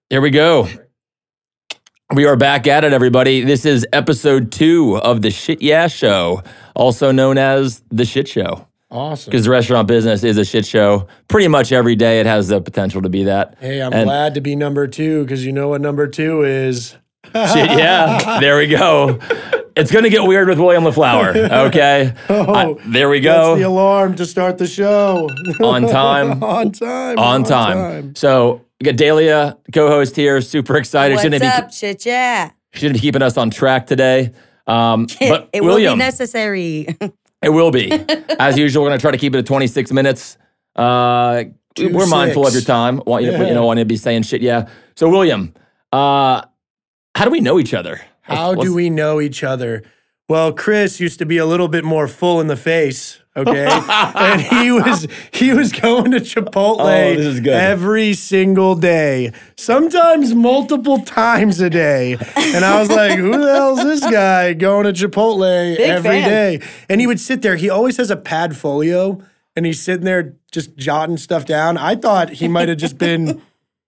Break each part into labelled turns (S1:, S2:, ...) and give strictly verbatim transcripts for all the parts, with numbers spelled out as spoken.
S1: Here we go. We are back at it, everybody. This is episode two of the Shit Yeah Show, also known as the Shit Show.
S2: Awesome.
S1: Because the restaurant business is a shit show. Pretty much every day it has the potential to be that.
S2: Hey, I'm
S1: and
S2: glad to be number two because you know what number two is.
S1: Shit, yeah. There we go. It's going to get weird with William LaFlower, okay?
S2: Oh,
S1: I, there we go.
S2: That's the alarm to start the show.
S1: On time.
S2: on time.
S1: On time.
S2: time.
S1: So, we got Dahlia, co-host here, super excited.
S3: What's
S1: shouldn't
S3: up,
S1: be,
S3: shit, yeah.
S1: Shouldn't be keeping us on track today. Um, but
S3: it
S1: William,
S3: will be necessary.
S1: It will be. As usual, we're going to try to keep it at twenty-six minutes. Uh,
S2: Two
S1: we're
S2: six.
S1: mindful of your time. Want you,
S2: Yeah.
S1: you know, want to be saying shit, yeah. So, William, uh, how do we know each other?
S2: How
S1: What's-
S2: do we know each other? Well, Chris used to be a little bit more full in the face, okay? And he was he was going to Chipotle
S1: Oh, this is good.
S2: every single day, sometimes multiple times a day. And I was like, who the hell is this guy going to Chipotle
S3: Big
S2: every
S3: fan.
S2: day? And he would sit there. He always has a pad folio, and he's sitting there just jotting stuff down. I thought he might have just been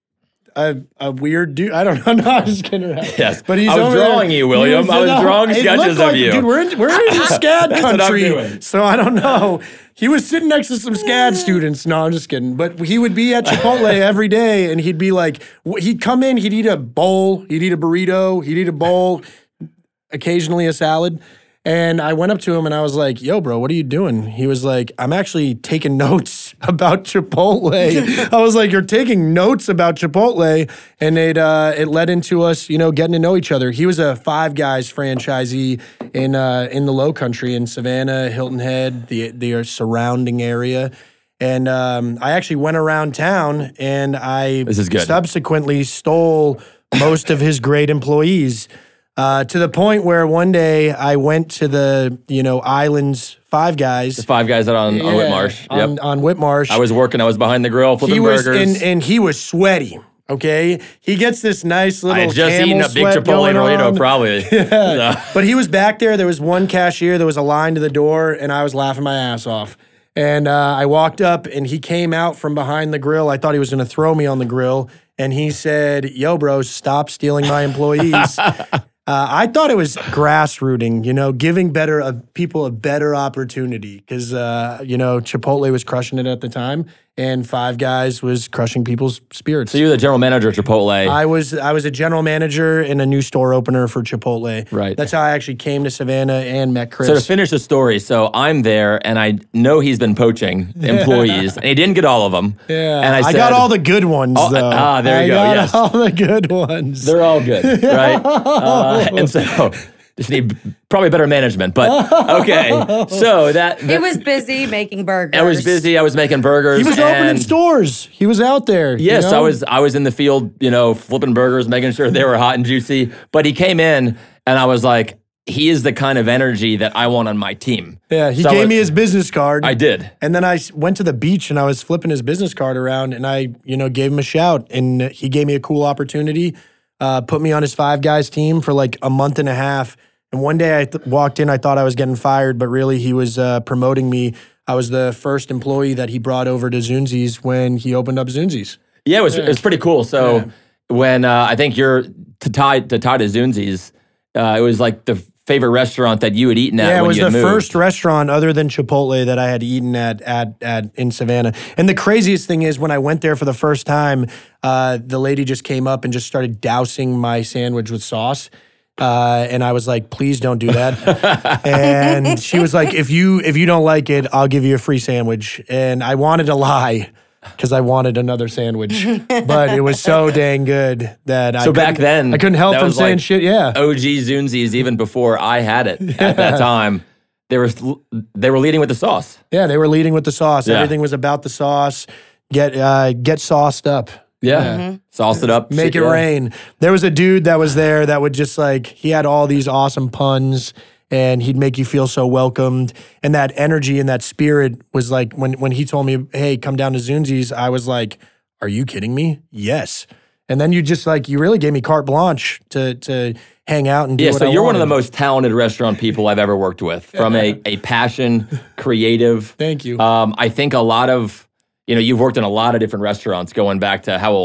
S2: a, a weird dude. I don't know. No, I'm just kidding around.
S1: Yes.
S2: But he's
S1: I was
S2: over there-
S1: drawing you,
S2: he
S1: William. I was
S2: no,
S1: drawing
S2: it
S1: sketches
S2: looked
S1: of
S2: like-
S1: you.
S2: Dude, we're in, we're in SCAD
S1: That's what I'm
S2: country.
S1: doing.
S2: So I don't know. He was sitting next to some SCAD students. No, I'm just kidding. But he would be at Chipotle every day, and he'd be like, wh- he'd come in, he'd eat a bowl, he'd eat a burrito, he'd eat a bowl, occasionally a salad. And I went up to him and I was like, yo, bro, what are you doing? He was like, I'm actually taking notes about Chipotle. I was like, you're taking notes about Chipotle. And it uh, it led into us, you know, getting to know each other. He was a Five Guys franchisee in uh, in the Low Country in Savannah, Hilton Head, the, the surrounding area. And um, I actually went around town and I
S1: This is good.
S2: subsequently stole most of his great employees. Uh, to the point where one day I went to the, you know, Islands Five Guys.
S1: The five guys out on, on
S2: Yeah,
S1: Whitmarsh. Yep.
S2: On, on Whitmarsh.
S1: I was working. I was behind the grill flipping
S2: he was,
S1: burgers.
S2: and, and he was sweaty, okay? He gets this nice little
S1: I had just
S2: camel
S1: eaten a big
S2: sweat
S1: Chipotle
S2: going
S1: burrito,
S2: on.
S1: probably.
S2: Yeah. But he was back there. There was one cashier. There was a line to the door, and I was laughing my ass off. And uh, I walked up, and he came out from behind the grill. I thought he was going to throw me on the grill. And he said, yo, bro, stop stealing my employees. Uh, I thought it was grassrooting, you know, giving better uh, people a better opportunity because, uh, you know, Chipotle was crushing it at the time and Five Guys was crushing people's spirits.
S1: So you're the general manager of Chipotle.
S2: I was I was a general manager and a new store opener for Chipotle.
S1: Right.
S2: That's how I actually came to Savannah and met Chris.
S1: So to finish the story, so I'm there, and I know he's been poaching employees, and he didn't get all of them.
S2: yeah,
S1: and I,
S2: I
S1: said,
S2: got all the good ones,
S1: Oh,
S2: though.
S1: ah, there you
S2: I
S1: go,
S2: got
S1: yes.
S2: all the good ones.
S1: They're all good, right? uh, and so just need probably better management, but okay. So that, that
S3: He was busy making burgers.
S1: I was busy. I was making burgers.
S2: he was
S1: and
S2: opening stores. He was out there. you
S1: Yes, I
S2: know?
S1: was. I was in the field, you know, flipping burgers, making sure they were hot and juicy. But he came in, and I was like, he is the kind of energy that I want on my team.
S2: Yeah, he
S1: So
S2: gave
S1: it-
S2: me his business card.
S1: I did.
S2: And then I s- went to the beach and I was flipping his business card around and I, you know, gave him a shout and he gave me a cool opportunity, uh, put me on his Five Guys team for like a month and a half. And one day I th- walked in, I thought I was getting fired, but really he was uh, promoting me. I was the first employee that he brought over to Zunzi's when he opened up Zunzi's.
S1: Yeah, it was. It was pretty cool. So when uh, I think you're to tie to tie to Zunzi's, uh, it was like the favorite restaurant that you had eaten at.
S2: Yeah, it
S1: when
S2: was
S1: you
S2: the
S1: had moved.
S2: first restaurant other than Chipotle that I had eaten at at at in Savannah. And the craziest thing is when I went there for the first time, uh, the lady just came up and just started dousing my sandwich with sauce. Uh, and I was like, please don't do that. And she was like, if you if you don't like it, I'll give you a free sandwich. And I wanted to lie because I wanted another sandwich. But it was so dang good that I
S1: So back
S2: couldn't-
S1: then,
S2: I couldn't help
S1: that
S2: from
S1: was
S2: saying
S1: like
S2: shit. Yeah.
S1: O G Zunzi's, even before I had it at that time, they were they were leading with the sauce.
S2: Yeah, they were leading with the sauce.
S1: Yeah.
S2: Everything was about the sauce. Get uh, get sauced up.
S1: Yeah, sauce it up,
S2: Make
S1: shit,
S2: it
S1: yeah.
S2: rain. There was a dude that was there that would just like, he had all these awesome puns and he'd make you feel so welcomed. And that energy and that spirit was like, when, when he told me, hey, come down to Zunzi's, I was like, are you kidding me? Yes. And then you just like, you really gave me carte blanche to to hang out and do
S1: Yeah,
S2: what
S1: so
S2: I
S1: you're one of the
S2: wanted.
S1: most talented restaurant people I've ever worked with. From a, a passion, creative.
S2: Thank you.
S1: Um, I think a lot of, you know, you've worked in a lot of different restaurants going back to how old?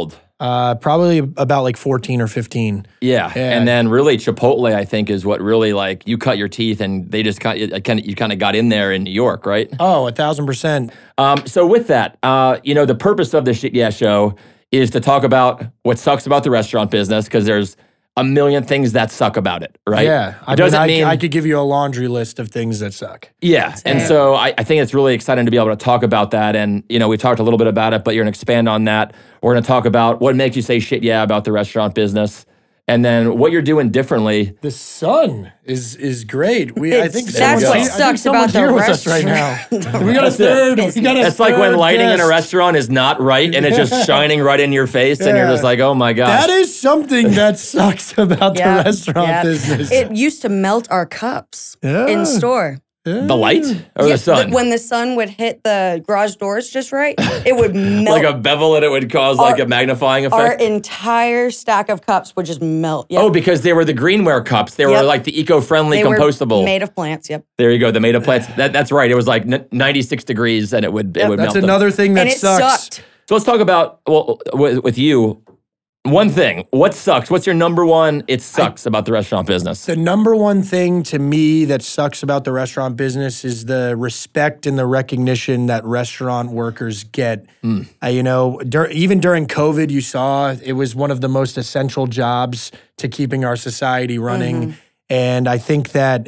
S2: Uh, probably about like fourteen or fifteen.
S1: Yeah.
S2: Yeah.
S1: And then really Chipotle, I think, is what really like you cut your teeth and they just kind of, kind of you kind of got in there in New York, right?
S2: Oh, a thousand percent.
S1: Um, so with that, uh, you know, the purpose of the Shit Yeah Show is to talk about what sucks about the restaurant business because there's a million things that suck about it, right?
S2: Yeah. I
S1: It doesn't
S2: mean, I,
S1: mean
S2: I could give you a laundry list of things that suck.
S1: yeah. And
S3: it.
S1: so I, I think it's really exciting to be able to talk about that. And, you know, we talked a little bit about it, but you're going to expand on that. We're going to talk about what makes you say shit yeah about the restaurant business and then what you're doing differently.
S2: The sun is is great. We I
S3: It's-
S2: think
S3: that's
S2: someone's-
S1: what
S2: I think
S3: sucks
S2: someone's
S3: about the
S2: here with us right now.
S3: restaurant.
S2: We got a
S1: That's it.
S2: third. We got a
S1: That's like when
S2: third
S1: lighting in a
S2: guest.
S1: restaurant is not right and it's just shining right in your face and you're
S2: Yeah.
S1: just like, oh my gosh.
S2: That is something that sucks about
S3: Yeah,
S2: the restaurant
S3: yeah.
S2: business.
S3: It used to melt our cups
S2: Yeah.
S3: in store.
S1: the light or
S3: Yeah,
S1: the sun?
S3: When the sun would hit the garage doors just right, it would melt.
S1: like a bevel and it would cause like
S3: Our-
S1: a magnifying
S3: Our
S1: effect?
S3: entire stack of cups would just melt. Yep.
S1: Oh, because they were the greenware cups. They were
S3: Yep.
S1: like the eco-friendly,
S3: They were
S1: compostable.
S3: made of plants. Yep.
S1: There you go. The made of plants. That, that's right. It was like n- ninety-six degrees and it would, it would
S2: That's
S1: melt them.
S2: another thing that
S3: And it
S2: sucks.
S3: sucked.
S1: So let's talk about, well, with, with you, one thing. What sucks? What's your number one it sucks about the restaurant business?
S2: The number one thing to me that sucks about the restaurant business is the respect and the recognition that restaurant workers get.
S1: Mm.
S2: Uh, you know, dur- even during COVID, you saw it was one of the most essential jobs to keeping our society running.
S3: Mm-hmm.
S2: And I think that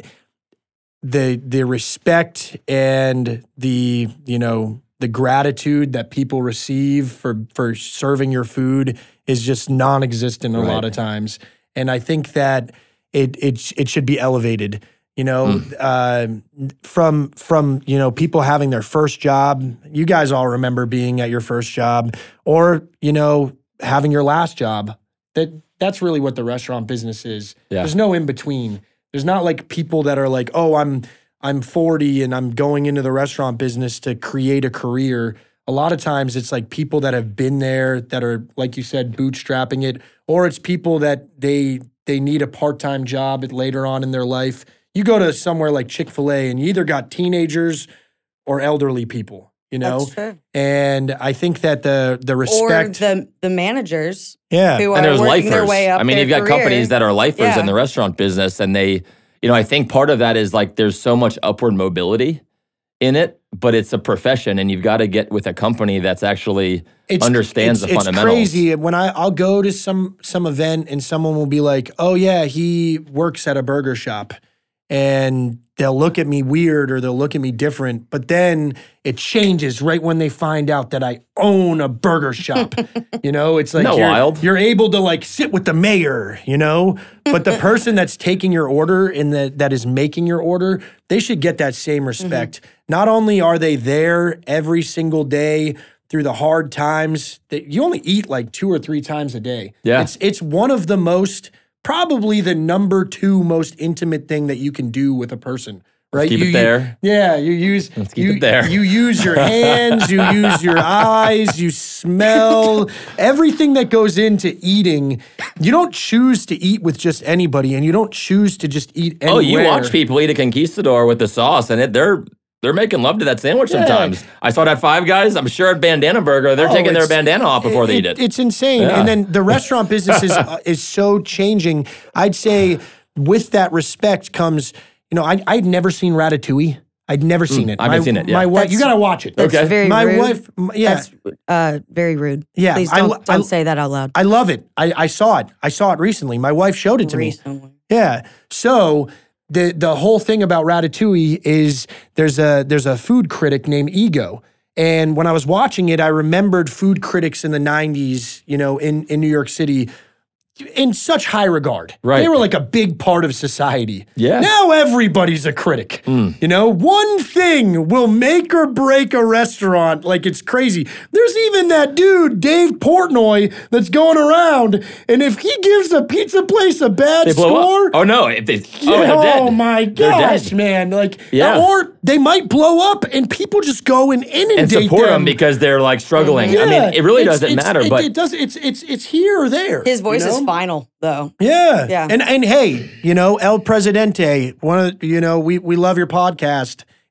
S2: the the respect and the, you know, the gratitude that people receive for for serving your food is just non-existent a
S1: Right.
S2: lot of times. And I think that it it sh- it should be elevated. You know, uh, from from you know people having their first job. You guys all remember being at your first job, or you know having your last job. That that's really what the restaurant business is.
S1: Yeah.
S2: There's no in between. There's not like people that are like, oh, I'm I'm forty and I'm going into the restaurant business to create a career. A lot of times it's like people that have been there that are, like you said, bootstrapping it, or it's people that they they need a part-time job at later on in their life. You go to somewhere like Chick-fil-A and you either got teenagers or elderly people, you know?
S3: That's true.
S2: And I think that the the
S3: Or
S2: respect
S3: the the managers
S2: yeah.
S3: who
S1: And
S3: are
S1: there's
S3: working their
S1: lifers.
S3: way up.
S1: I mean,
S3: their
S1: you've got
S3: career.
S1: companies that are lifers
S3: Yeah.
S1: in the restaurant business, and they, you know, I think part of that is like there's so much upward mobility in it, but it's a profession, and you've got to get with a company that's actually understands
S2: it's,
S1: the
S2: it's
S1: fundamentals.
S2: crazy. When I I'll go to some some event and someone will be like, "Oh yeah, he works at a burger shop," and they'll look at me weird or they'll look at me different. But then it changes right when they find out that I own a burger shop. You know, it's like
S1: Isn't that
S2: you're,
S1: wild?
S2: you're able to like sit with the mayor. You know, but the person that's taking your order and that that is making your order, they should get that same respect. Not only are they there every single day through the hard times, that you only eat like two or three times a day.
S1: Yeah.
S2: It's it's one of the most, probably the number two most intimate thing that you can do with a person. Right?
S1: keep
S2: you,
S1: it
S2: you-
S1: there.
S2: yeah, you use
S1: keep
S2: you,
S1: it there.
S2: you use your hands, you use your eyes, you smell, everything that goes into eating. You don't choose to eat with just anybody, and you don't choose to just eat anywhere.
S1: Oh, you watch people eat a conquistador with the sauce, and it they're they're making love to that sandwich
S2: Yeah.
S1: sometimes. I saw that Five Guys. I'm sure at Bandana Burger, they're
S2: Oh,
S1: taking their
S2: it's-
S1: bandana off before they eat it.
S2: It's insane.
S1: Yeah.
S2: And then the restaurant business is uh, is so changing. I'd say with that respect comes, you know, I I'd never seen Ratatouille. I'd never seen it.
S1: I haven't
S2: my,
S1: seen it, yeah.
S2: My wife, you
S3: That's-
S2: gotta watch it.
S3: That's
S1: Okay.
S3: very
S2: my
S3: rude.
S2: wife, m- yeah,
S3: That's uh, very rude.
S2: Yeah,
S3: Please
S2: I
S3: don't,
S2: lo- I-
S3: don't say that out loud.
S2: I love it. I, I saw it. I saw it recently. My wife showed it to me.
S3: Recently.
S2: Yeah. So the the whole thing about Ratatouille is there's a there's a food critic named Ego. And when I was watching it, I remembered food critics in the nineties, you know, in, in New York City in such high regard.
S1: Right.
S2: They were like a big part of society.
S1: Yeah.
S2: Now everybody's a critic. You know, one thing will make or break a restaurant like it's crazy. There's even that dude, Dave Portnoy, that's going around, and if he gives a pizza place a bad
S1: They blow
S2: score,
S1: up. Oh no! If they, oh,
S2: yeah,
S1: they're dead.
S2: oh my
S1: They're
S2: gosh,
S1: dead.
S2: man! Like,
S1: Yeah.
S2: or they might blow up, and people just go and inundate
S1: And support them
S2: them
S1: because they're like struggling. I
S2: Yeah,
S1: mean, it really
S2: it's-
S1: doesn't
S2: it's-
S1: matter.
S2: It,
S1: but
S2: it does. It's it's it's here or there.
S3: His voice
S2: you
S3: is
S2: know?
S3: final, though.
S2: Yeah.
S3: Yeah.
S2: And and hey, you know, El Presidente, one of you know, we we love your podcast.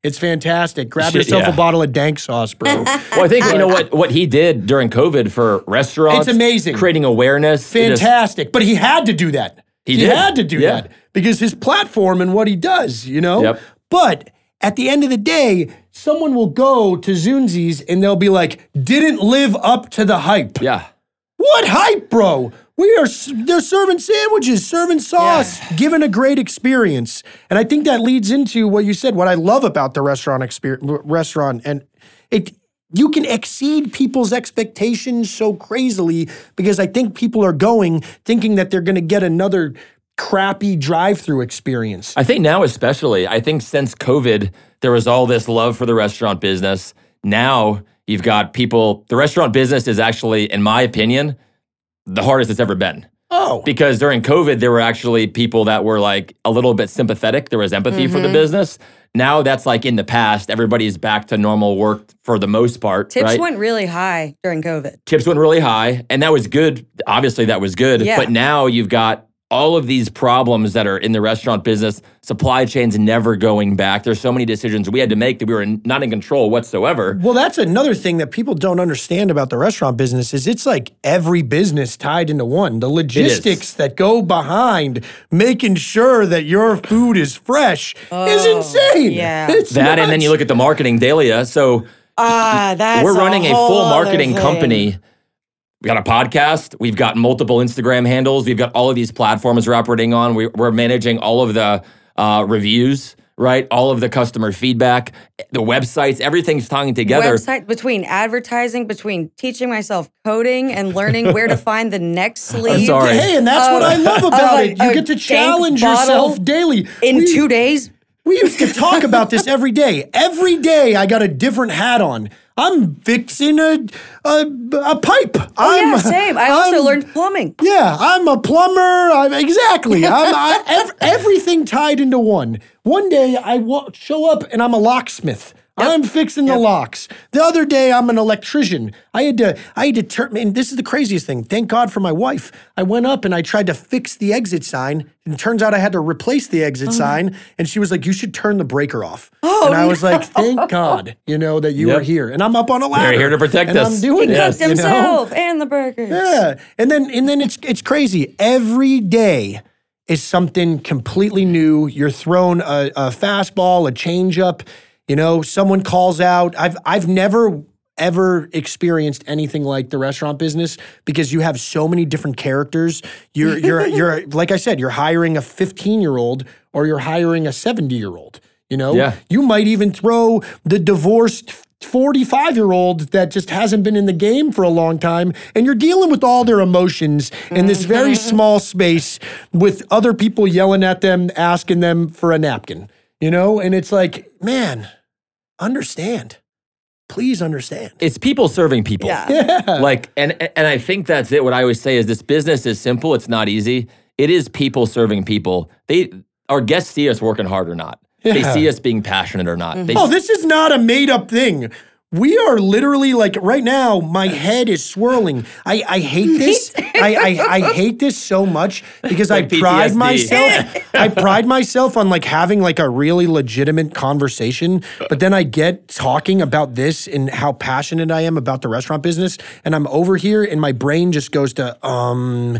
S2: It's fantastic. Grab
S1: Shit,
S2: yourself
S1: yeah.
S2: a bottle of dank sauce, bro.
S1: Well, I think you know what what he did during COVID for restaurants.
S2: It's amazing.
S1: Creating awareness. It just-
S2: Fantastic. But he had to do that.
S1: He did.
S2: had to do
S1: Yeah.
S2: that because his platform and what he does, you know?
S1: Yep.
S2: But at the end of the day, someone will go to Zunzi's and they'll be like, didn't live up to the hype.
S1: yeah.
S2: What hype, bro? We are, s- they're serving sandwiches, serving sauce, giving a great experience. And I think that leads into what you said, what I love about the restaurant experience, restaurant. And it, you can exceed people's expectations so crazily because I think people are going thinking that they're going to get another crappy drive-through experience.
S1: I think now especially, I think since COVID, there was all this love for the restaurant business. Now you've got people, the restaurant business is actually, in my opinion, the hardest it's ever been.
S2: Oh,
S1: Because during COVID, there were actually people that were like a little bit sympathetic. There was empathy for the business. Now that's like in the past. Everybody's back to normal work for the most part.
S3: Tips
S1: right?
S3: went really high during COVID.
S1: Tips went really high, and that was good. Obviously, that was good.
S3: Yeah.
S1: But now you've got all of these problems that are in the restaurant business, supply chains never going back. There's so many decisions we had to make that we were in, not in control whatsoever.
S2: well, that's another thing that people don't understand about the restaurant business is it's like every business tied into one. The logistics that go behind making sure that your food is fresh is insane.
S3: yeah.
S2: It's
S1: That, and then
S2: nuts.
S1: you look at the marketing, Dahlia. So
S3: Ah, that's
S1: we're running a,
S3: whole
S1: full
S3: other
S1: marketing
S3: thing.
S1: company. We got a podcast. We've got multiple Instagram handles. We've got all of these platforms we're operating on. We, we're managing all of the uh, reviews, right? All of the customer feedback, the websites, everything's tying together.
S3: Website between advertising, between teaching myself coding and learning where to find the next sleeve.
S1: sorry.
S2: Hey, and that's what I love
S3: of
S2: about
S3: like
S2: it. You
S3: a
S2: get to
S3: dank
S2: challenge
S3: bottle
S2: yourself daily.
S3: in
S2: We-
S3: two days.
S2: We used to talk about this every day. Every day I got a different hat on. I'm fixing a a, a pipe.
S3: Oh
S2: I'm,
S3: yeah, same. I also
S2: I'm-
S3: learned plumbing.
S2: Yeah, I'm a plumber. I'm, exactly. I'm I, ev- everything tied into one. One day I wa- show up and I'm a locksmith. I'm fixing the locks. The other day I'm an electrician. I had to I had to turn and this is the craziest thing. Thank God for my wife. I went up and I tried to fix the exit sign and it turns out I had to replace the exit sign and she was like you should turn the breaker off.
S3: Oh,
S2: and I was like thank God, you know that you
S1: Yep.
S2: are here. And I'm up on a ladder.
S1: here to protect
S2: and
S1: us.
S2: I'm doing
S3: He
S2: it.
S3: cooked
S2: you know?
S3: himself and the burgers.
S2: Yeah, and then and then it's it's crazy. Every day is something completely new. You're thrown a, a fastball, a changeup. You know, someone calls out. I've I've never ever experienced anything like the restaurant business because you have so many different characters. You're you're you're like I said, you're hiring a fifteen year old or you're hiring a seventy year old. You know,
S1: Yeah.
S2: you might even throw the divorced forty-five year old that just hasn't been in the game for a long time, and you're dealing with all their emotions in this very small space with other people yelling at them, asking them for a napkin, you know? And it's like, man, understand. Please understand.
S1: It's people serving people.
S3: Yeah.
S1: Like, and and I think that's it. What I always say is this business is simple. It's not easy. It is people serving people. They our guests see us working hard or not. They
S2: Yeah.
S1: see us being passionate or not. They
S2: Oh, this is not a made up thing. We are literally like right now, my head is swirling. I, I hate this. I, I, I hate this so much because
S1: Like
S2: I pride
S1: P T S D.
S2: myself. I pride myself on like having like a really legitimate conversation. But then I get talking about this and how passionate I am about the restaurant business. And I'm over here and my brain just goes to, um,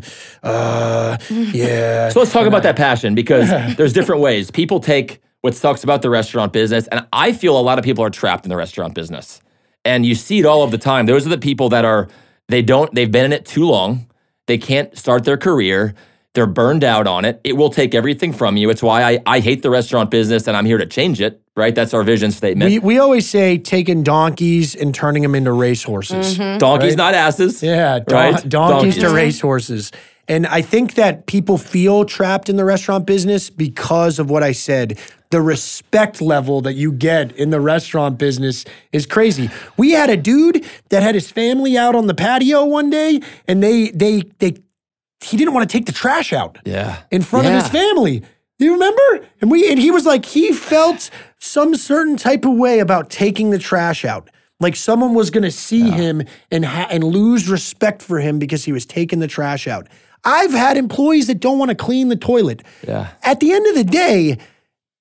S2: uh, yeah.
S1: So let's talk about that passion because there's different ways. People take what sucks about the restaurant business, and I feel a lot of people are trapped in the restaurant business. And you see it all of the time. Those are the people that are, they don't, they've been in it too long. They can't start their career. They're burned out on it. It will take everything from you. It's why I, I hate the restaurant business and I'm here to change it, right? That's our vision statement.
S2: We, we always say taking donkeys and turning them into racehorses.
S1: Donkeys,
S2: right?
S1: not asses.
S2: Yeah, don-
S1: right?
S2: donkeys to racehorses. And I think that people feel trapped in the restaurant business because of what I said. The respect level that you get in the restaurant business is crazy. We had a dude that had his family out on the patio one day, and they they they he didn't want to take the trash out
S1: Yeah.
S2: in front of his
S1: Yeah.
S2: family. Do you remember? And we and he was like, he felt some certain type of way about taking the trash out. Like someone was gonna see him and ha- and lose respect for him because he was taking the trash out. I've had employees that don't want to clean the toilet.
S1: Yeah.
S2: At the end of the day,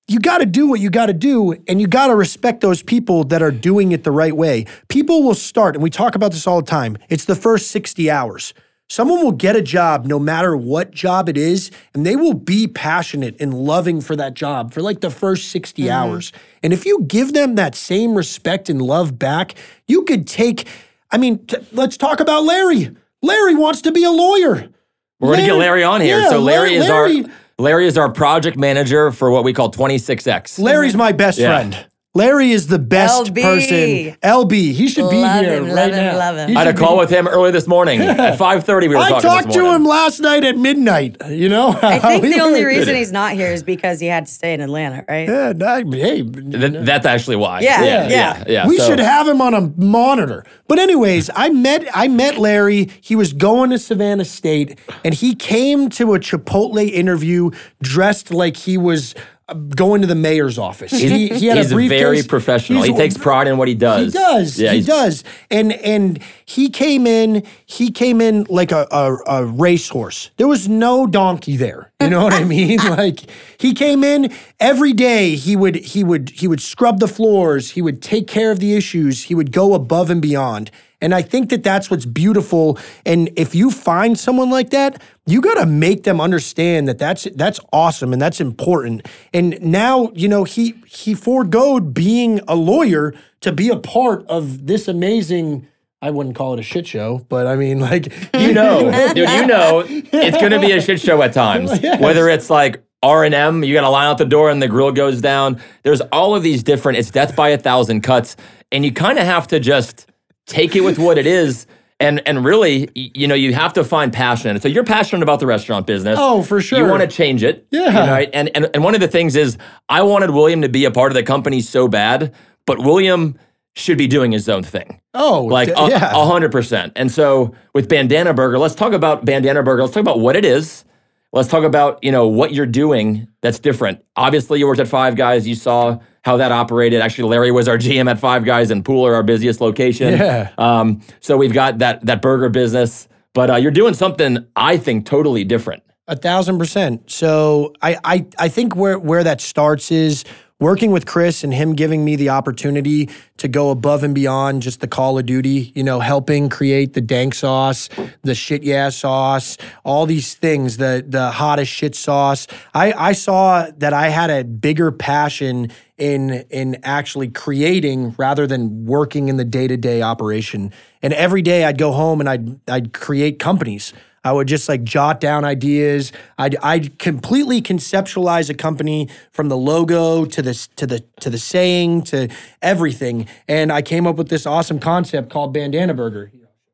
S2: you got to do what you got to do, and you got to respect those people that are doing it the right way. People will start, and we talk about this all the time. It's the first sixty hours. Someone will get a job no matter what job it is, and they will be passionate and loving for that job for like the first sixty mm-hmm. hours. And if you give them that same respect and love back, you could take, I mean, t- let's talk about Larry. Larry wants to be a lawyer.
S1: We're going to get Larry on here.
S2: Yeah,
S1: so Larry,
S2: Larry
S1: is our Larry is our project manager for what we call twenty-six X.
S2: Larry's my best yeah. friend. Larry is the best
S3: L B.
S2: person. L B, he should be
S3: love
S2: here
S3: him,
S2: right
S3: love
S2: now.
S3: him, love him.
S1: I had a call
S2: be.
S1: with him early this morning at five thirty. We were
S2: I
S1: talking
S2: talked
S1: this
S2: to
S1: morning.
S2: him last night at midnight. You know,
S3: I think the only reason he's not here is because he had to stay in Atlanta, right?
S2: Yeah, I, hey,
S1: Th- that's actually why.
S3: Yeah,
S1: yeah,
S3: yeah.
S1: yeah. yeah.
S2: We
S1: So-
S2: should have him on a monitor. But anyways, I met I met Larry. He was going to Savannah State, and he came to a Chipotle interview dressed like he was uh, going to the mayor's office. He, he had
S1: He's
S2: a briefcase.
S1: very professional.
S2: He's-
S1: he takes pride in what he does.
S2: He does.
S1: Yeah,
S2: he
S1: he's-
S2: does. And and he came in. He came in like a, a a racehorse. There was no donkey there. You know what I mean? Like he came in every day. He would he would he would scrub the floors. He would take care of the issues. He would go above and beyond. And I think that that's what's beautiful. And if you find someone like that, you got to make them understand that that's that's awesome and that's important. And now, you know, he he foregoed being a lawyer to be a part of this amazing, I wouldn't call it a shit show, but I mean, like,
S1: You know, dude, you know it's going to be a shit show at times.
S2: Yes.
S1: Whether it's like R and M, you got to line out the door and the grill goes down. There's all of these different, it's death by a thousand cuts. And you kind of have to just take it with what it is. And and really, y- you know, you have to find passion in it. So you're passionate about the restaurant business.
S2: Oh, for sure.
S1: You want to change it.
S2: Yeah.
S1: you know, right? And, and and one of the things is I wanted William to be a part of the company so bad, but William should be doing his own thing.
S2: oh,
S1: Like
S2: d-
S1: a
S2: yeah.
S1: a hundred percent. And so with Bandana Burger, let's talk about Bandana Burger. Let's talk about what it is. Let's talk about, you know, what you're doing that's different. Obviously, you worked at Five Guys. You saw how that operated. Actually, Larry was our G M at Five Guys and Pooler, our busiest location.
S2: Yeah.
S1: Um, so we've got that that burger business. But uh, you're doing something, I think, totally different.
S2: A thousand percent. So I, I, I think where, where that starts is working with Chris and him giving me the opportunity to go above and beyond just the Call of Duty, you know, helping create the dank sauce, the shit yeah sauce, all these things, the the hottest shit sauce. I, I saw that I had a bigger passion in in actually creating rather than working in the day-to-day operation. And every day I'd go home and I'd I'd create companies. I would just like jot down ideas. I'd, I'd completely conceptualize a company from the logo to the to the to the saying to everything, and I came up with this awesome concept called Bandana Burger.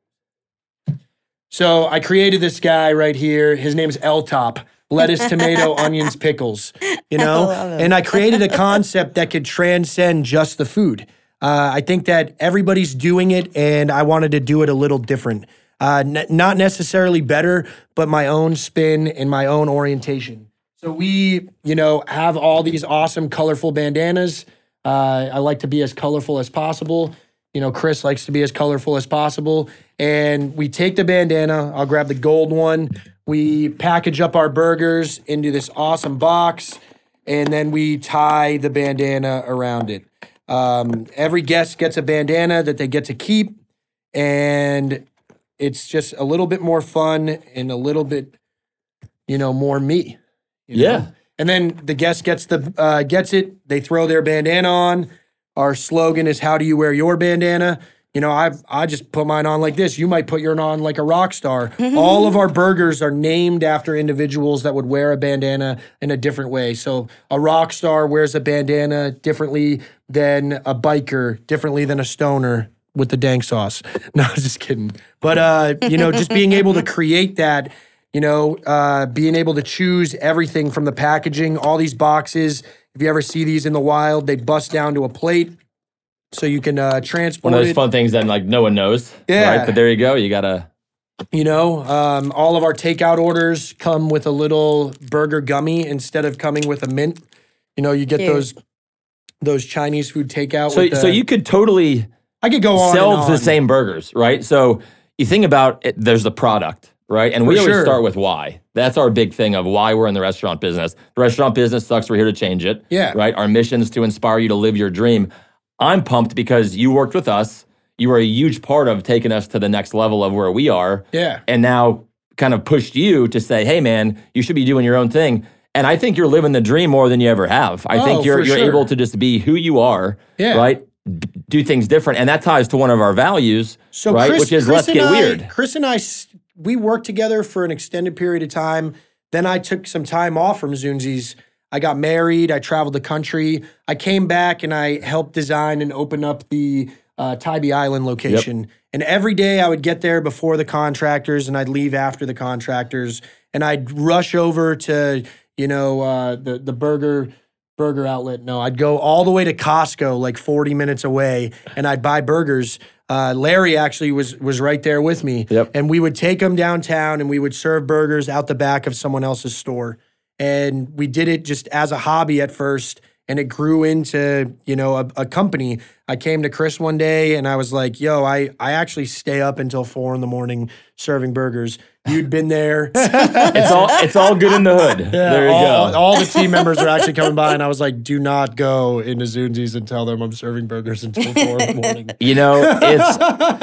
S2: So I created this guy right here. His name's L Top. Lettuce, tomato, onions, pickles. You know,
S3: I love it.
S2: and I created a concept that could transcend just the food. Uh, I think that everybody's doing it, and I wanted to do it a little different. Uh, n- not necessarily better, but my own spin and my own orientation. So we, you know, have all these awesome, colorful bandanas. Uh, I like to be as colorful as possible. You know, Chris likes to be as colorful as possible. And we take the bandana. I'll grab the gold one. We package up our burgers into this awesome box, and then we tie the bandana around it. Um, every guest gets a bandana that they get to keep, and it's just a little bit more fun and a little bit, you know, more me. you know?
S1: Yeah.
S2: And then the guest gets the uh, gets it. They throw their bandana on. Our slogan is "How do you wear your bandana?" You know, I I just put mine on like this. You might put yours on like a rock star. All of our burgers are named after individuals that would wear a bandana in a different way. So a rock star wears a bandana differently than a biker, differently than a stoner with the dank sauce. No, just kidding. But uh, you know, just being able to create that, you know, uh, being able to choose everything from the packaging, all these boxes. If you ever see these in the wild, they bust down to a plate. So you can uh, transport
S1: One of those
S2: it.
S1: fun things that like no one knows.
S2: Yeah.
S1: Right? But there you go. You gotta.
S2: You know, um, all of our takeout orders come with a little burger gummy instead of coming with a mint. You know, you get
S3: Cute.
S2: those those Chinese food takeout.
S1: So
S2: with the,
S1: so you could totally
S2: I could go on
S1: sell
S2: and on.
S1: the same burgers, right? So you think about it, there's the product, right? And
S2: For
S1: we always
S2: sure.
S1: start with why. That's our big thing of why we're in the restaurant business. The restaurant business sucks. We're here to change it.
S2: Yeah.
S1: Right? Our mission is to inspire you to live your dream. I'm pumped because you worked with us. You were a huge part of taking us to the next level of where we are.
S2: Yeah.
S1: And now kind of pushed you to say, hey, man, you should be doing your own thing. And I think you're living the dream more than you ever have. I
S2: Oh,
S1: think you're
S2: for
S1: you're
S2: sure.
S1: able to just be who you are,
S2: Yeah.
S1: right? D- do things different. And that ties to one of our values,
S2: So
S1: right?
S2: Chris,
S1: Which is
S2: Chris
S1: let's
S2: and
S1: get
S2: I,
S1: weird.
S2: Chris and I, s- we worked together for an extended period of time. Then I took some time off from Zunzi's. I got married. I traveled the country. I came back and I helped design and open up the uh, Tybee Island location. And every day I would get there before the contractors and I'd leave after the contractors. And I'd rush over to, you know, uh, the, the burger burger outlet. No, I'd go all the way to Costco, like forty minutes away, and I'd buy burgers. Uh, Larry actually was was right there with me.
S1: Yep.
S2: And we would take them downtown and we would serve burgers out the back of someone else's store. And we did it just as a hobby at first. And it grew into, you know, a, a company. I came to Chris one day and I was like, yo, I, I actually stay up until four in the morning serving burgers. You'd been there.
S1: It's all it's all good in the hood. there you
S2: all,
S1: go.
S2: all the team members were actually coming by, and I was like, "Do not go into Zunzi's and tell them I'm serving burgers until four in the morning."
S1: You know, it's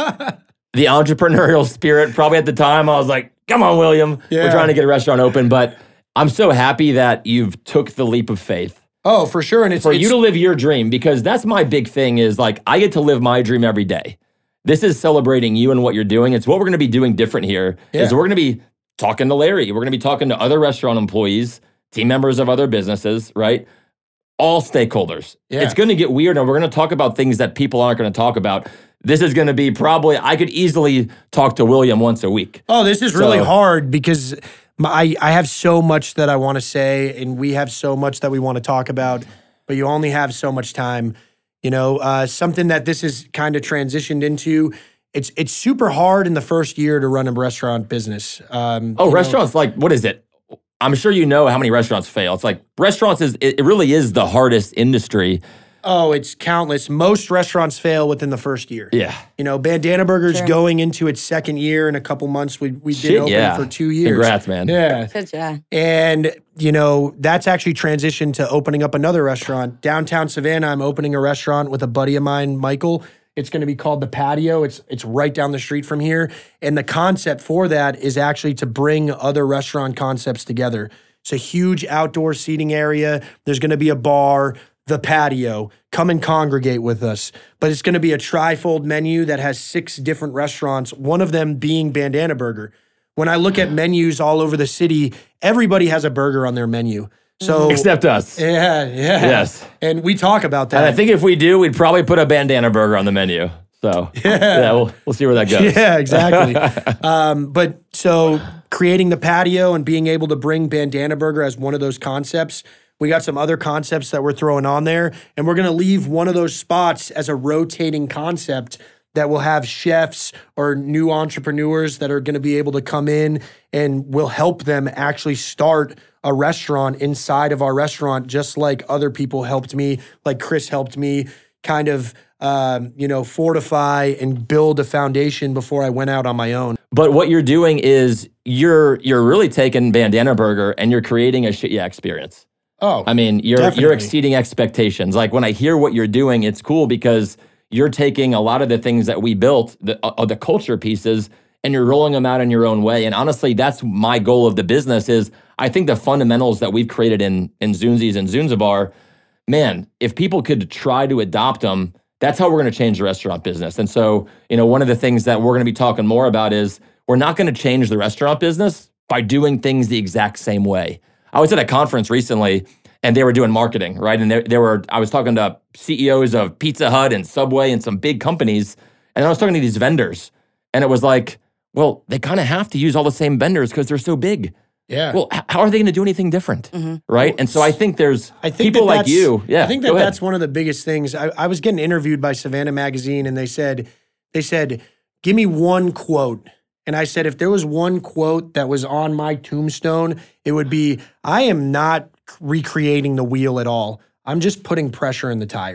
S1: the entrepreneurial spirit. Probably at the time, I was like, come on, William. We're
S2: Yeah.
S1: trying to get a restaurant open. But I'm so happy that you've took the leap of faith
S2: Oh, for sure, and it's
S1: for
S2: it's,
S1: you to live your dream, because that's my big thing is like, I get to live my dream every day. This is celebrating you and what you're doing. It's what we're going to be doing different here. Is
S2: Yeah.
S1: we're going to be talking to Larry. We're going to be talking to other restaurant employees, team members of other businesses, right? All stakeholders.
S2: Yeah.
S1: It's going to get weird, and we're going to talk about things that people aren't going to talk about. This is going to be probably, I could easily talk to William once a week.
S2: Oh, this is really
S1: So-
S2: hard because my, I I have so much that I want to say, and we have so much that we want to talk about, but you only have so much time. You know, uh, something that this is kind of transitioned into. It's it's super hard in the first year to run a restaurant business. Um,
S1: Oh,
S2: you know,
S1: restaurants, like, what is it? I'm sure you know how many restaurants fail. It's like, restaurants is, it it really is the hardest industry.
S2: Oh, it's countless. Most restaurants fail within the first year.
S1: Yeah.
S2: You know, Bandana Burger's
S3: Sure.
S2: going into its second year in a couple months. We we did
S1: Shit,
S2: open
S1: yeah.
S2: for two years.
S1: Congrats, man.
S2: Yeah.
S3: Good job.
S2: And, you know, that's actually transitioned to opening up another restaurant. Downtown Savannah, I'm opening a restaurant with a buddy of mine, Michael. It's going to be called The Patio. It's it's right down the street from here. And the concept for that is actually to bring other restaurant concepts together. It's a huge outdoor seating area. There's going to be a bar, The Patio. Come and congregate with us. But it's going to be a trifold menu that has six different restaurants, one of them being Bandana Burger. When I look at menus all over the city, everybody has a burger on their menu. So
S1: Except us.
S2: yeah, yeah.
S1: Yes.
S2: And we talk about that.
S1: And I think if we do, we'd probably put a bandana burger on the menu. So yeah, we'll, we'll see where that goes.
S2: Yeah, exactly. um, but so creating the patio and being able to bring Bandana Burger as one of those concepts, we got some other concepts that we're throwing on there, and we're going to leave one of those spots as a rotating concept that will have chefs or new entrepreneurs that are going to be able to come in and will help them actually start a restaurant inside of our restaurant, just like other people helped me, like Chris helped me kind of, um, you know, fortify and build a foundation before I went out on my own.
S1: But what you're doing is you're you're really taking Bandana Burger and you're creating a shit yeah experience.
S2: Oh,
S1: I mean, you're
S2: Definitely.
S1: you're exceeding expectations. Like when I hear what you're doing, it's cool because you're taking a lot of the things that we built, the uh, the culture pieces, and you're rolling them out in your own way. And honestly, that's my goal of the business is I think the fundamentals that we've created in in Zunzi's and Zunzabar, man, if people could try to adopt them, that's how we're going to change the restaurant business. And so, you know, one of the things that we're going to be talking more about is we're not going to change the restaurant business by doing things the exact same way. I was at a conference recently and they were doing marketing, right? And they, they were, I was talking to C E Os of Pizza Hut and Subway and some big companies. And I was talking to these vendors and it was like, well, they kind of have to use all the same vendors because they're so big.
S2: yeah.
S1: Well, h- how are they going to do anything different? Right? And so I think there's
S2: I think
S1: people
S2: that
S1: like
S2: that's-
S1: you. Yeah.
S2: I think
S1: go
S2: that
S1: ahead.
S2: that's one of the biggest things. I, I was getting interviewed by Savannah Magazine, and they said, they said, give me one quote. And I said, if there was one quote that was on my tombstone, it would be, I am not recreating the wheel at all. I'm just putting pressure in the tire.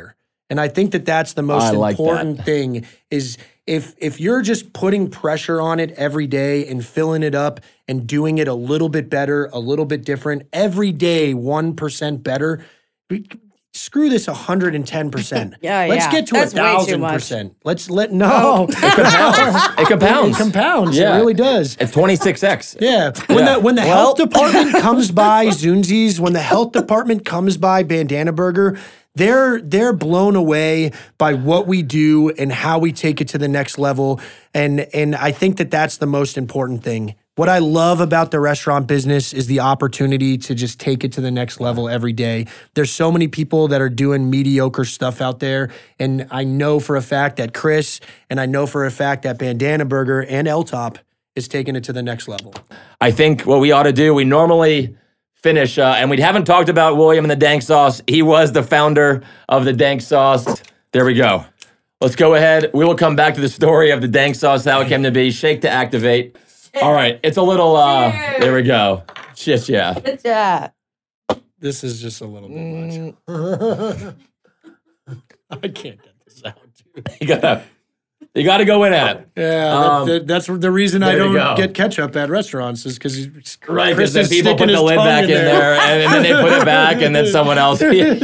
S2: And I think that that's the most
S1: I like
S2: important
S1: that.
S2: thing is if if you're just putting pressure on it every day and filling it up and doing it a little bit better, a little bit different, every day one percent better, we- screw this one hundred ten percent.
S3: Yeah,
S2: Let's
S3: yeah.
S2: get to
S3: That's
S2: a
S3: way too
S2: thousand
S3: much.
S2: percent. Let's let, no.
S1: It compounds. It compounds.
S2: It compounds.
S1: Yeah.
S2: It really does.
S1: It's twenty-six x.
S2: Yeah. When
S1: Yeah.
S2: the when the
S1: Well-
S2: health department comes by Zunzi's, when the health department comes by Bandana Burger, they're they're blown away by what we do and how we take it to the next level. And and I think that that's the most important thing. What I love about the restaurant business is the opportunity to just take it to the next level every day. There's so many people that are doing mediocre stuff out there. And I know for a fact that Chris and I know for a fact that Bandana Burger and El Top is taking it to the next level.
S1: I think what we ought to do, we normally finish, uh, and we haven't talked about William and the Dank Sauce. He was the founder of the Dank Sauce. There we go. Let's go ahead. We will come back to the story of the Dank Sauce, how it came to be. Shake to activate. All right. It's a little, uh, there we go. Shit, yeah.
S3: Good job.
S2: This is just a little bit much. I can't get this out, dude.
S1: You gotta, you gotta go in at it.
S2: Yeah,
S1: Um,
S2: that, that, that's the reason I
S1: there
S2: don't
S1: you go.
S2: get ketchup at restaurants is because
S1: Right, because then people put the lid back in there, and, and then they put it back, and then someone else.
S2: he has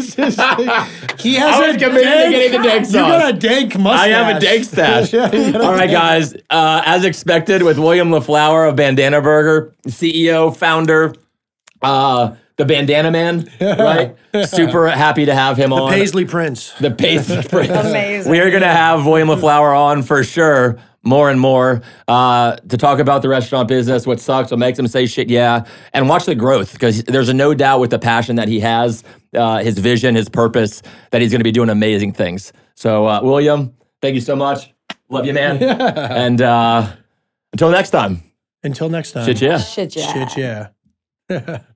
S1: I was
S2: a
S1: committed to
S2: dank,
S1: getting the dank
S2: You got
S1: sauce.
S2: a dank
S1: I
S2: mustache.
S1: have a dank stash.
S2: Yeah, you got a
S1: All right,
S2: dank-
S1: guys. Uh, as expected, with William LaFleur of Bandana Burger, C E O, founder, uh, the Bandana Man, right? Super happy to have him on.
S2: Paisley Prince.
S1: The Paisley Prince.
S3: Amazing.
S1: We are going to have William LaFleur on for sure, more and more, uh, to talk about the restaurant business, what sucks, what makes him say shit, yeah, and watch the growth, because there's a no doubt with the passion that he has, uh, his vision, his purpose, that he's going to be doing amazing things. So, uh, William, thank you so much. Love you, man. And uh, until next time,
S2: Until next time.
S1: shit, yeah.
S3: Shit, yeah.
S2: Shit, yeah.